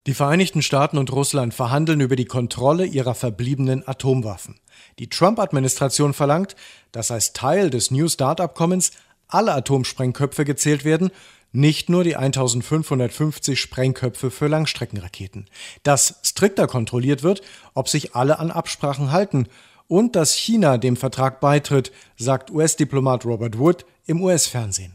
Die Vereinigten Staaten und Russland verhandeln über die Kontrolle ihrer verbliebenen Atomwaffen. Die Trump-Administration verlangt, dass als Teil des New START-Abkommens alle Atomsprengköpfe gezählt werden, nicht nur die 1550 Sprengköpfe für Langstreckenraketen. Dass strikter kontrolliert wird, ob sich alle an Absprachen halten und dass China dem Vertrag beitritt, sagt US-Diplomat Robert Wood im US-Fernsehen.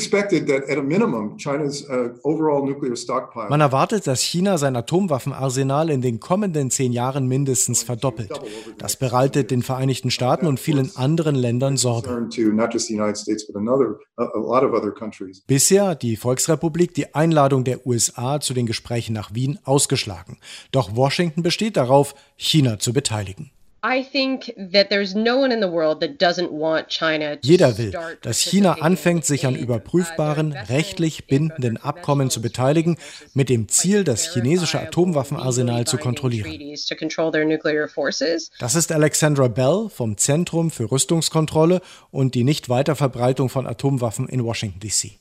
Man erwartet, dass China sein Atomwaffenarsenal in den kommenden 10 Jahren mindestens verdoppelt. Das bereitet den Vereinigten Staaten und vielen anderen Ländern Sorge. Bisher hat die Volksrepublik die Einladung der USA zu den Gesprächen nach Wien ausgeschlagen. Doch Washington besteht darauf, China zu beteiligen. Jeder will, dass China anfängt, sich an überprüfbaren, rechtlich bindenden Abkommen zu beteiligen, mit dem Ziel, das chinesische Atomwaffenarsenal zu kontrollieren. Das ist Alexandra Bell vom Zentrum für Rüstungskontrolle und die Nichtweiterverbreitung von Atomwaffen in Washington, D.C.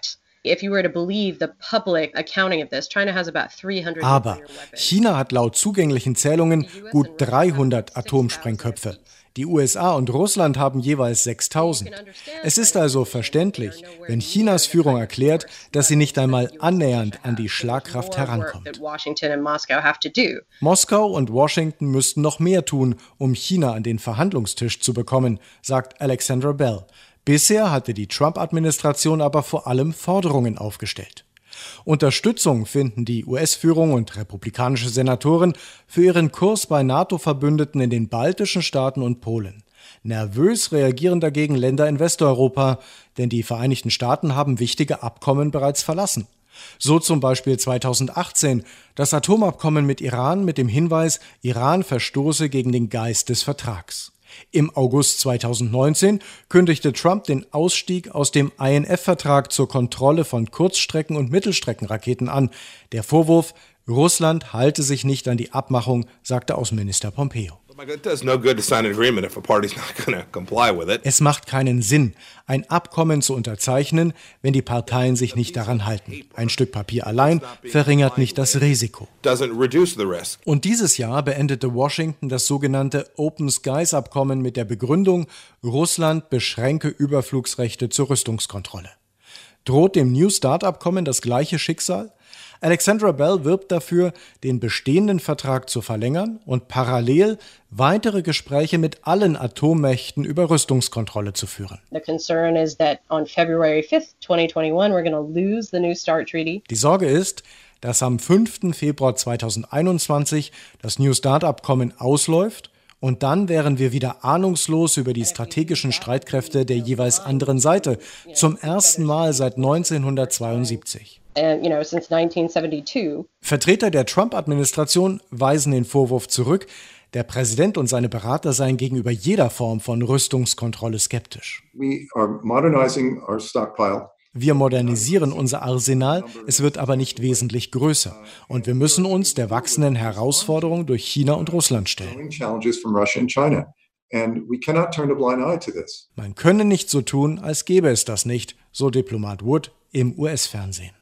Aber China hat laut zugänglichen Zählungen gut 300 Atomsprengköpfe. Die USA und Russland haben jeweils 6000. Es ist also verständlich, wenn Chinas Führung erklärt, dass sie nicht einmal annähernd an die Schlagkraft herankommt. Moskau und Washington müssten noch mehr tun, um China an den Verhandlungstisch zu bekommen, sagt Alexandra Bell. Bisher hatte die Trump-Administration aber vor allem Forderungen aufgestellt. Unterstützung finden die US-Führung und republikanische Senatoren für ihren Kurs bei NATO-Verbündeten in den baltischen Staaten und Polen. Nervös reagieren dagegen Länder in Westeuropa, denn die Vereinigten Staaten haben wichtige Abkommen bereits verlassen. So zum Beispiel 2018 das Atomabkommen mit Iran mit dem Hinweis, Iran verstoße gegen den Geist des Vertrags. Im August 2019 kündigte Trump den Ausstieg aus dem INF-Vertrag zur Kontrolle von Kurzstrecken- und Mittelstreckenraketen an. Der Vorwurf, Russland halte sich nicht an die Abmachung, sagte Außenminister Pompeo. Es macht keinen Sinn, ein Abkommen zu unterzeichnen, wenn die Parteien sich nicht daran halten. Ein Stück Papier allein verringert nicht das Risiko. Und dieses Jahr beendete Washington das sogenannte Open Skies-Abkommen mit der Begründung, Russland beschränke Überflugsrechte zur Rüstungskontrolle. Droht dem New START-Abkommen das gleiche Schicksal? Alexandra Bell wirbt dafür, den bestehenden Vertrag zu verlängern und parallel weitere Gespräche mit allen Atommächten über Rüstungskontrolle zu führen. Die Sorge ist, dass am 5. Februar 2021 das New START-Abkommen ausläuft und dann wären wir wieder ahnungslos über die strategischen Streitkräfte der jeweils anderen Seite, zum ersten Mal seit 1972. Vertreter der Trump-Administration weisen den Vorwurf zurück, der Präsident und seine Berater seien gegenüber jeder Form von Rüstungskontrolle skeptisch. Wir modernisieren unser Arsenal, es wird aber nicht wesentlich größer. Und wir müssen uns der wachsenden Herausforderung durch China und Russland stellen. Man könne nicht so tun, als gäbe es das nicht, so Diplomat Wood im US-Fernsehen.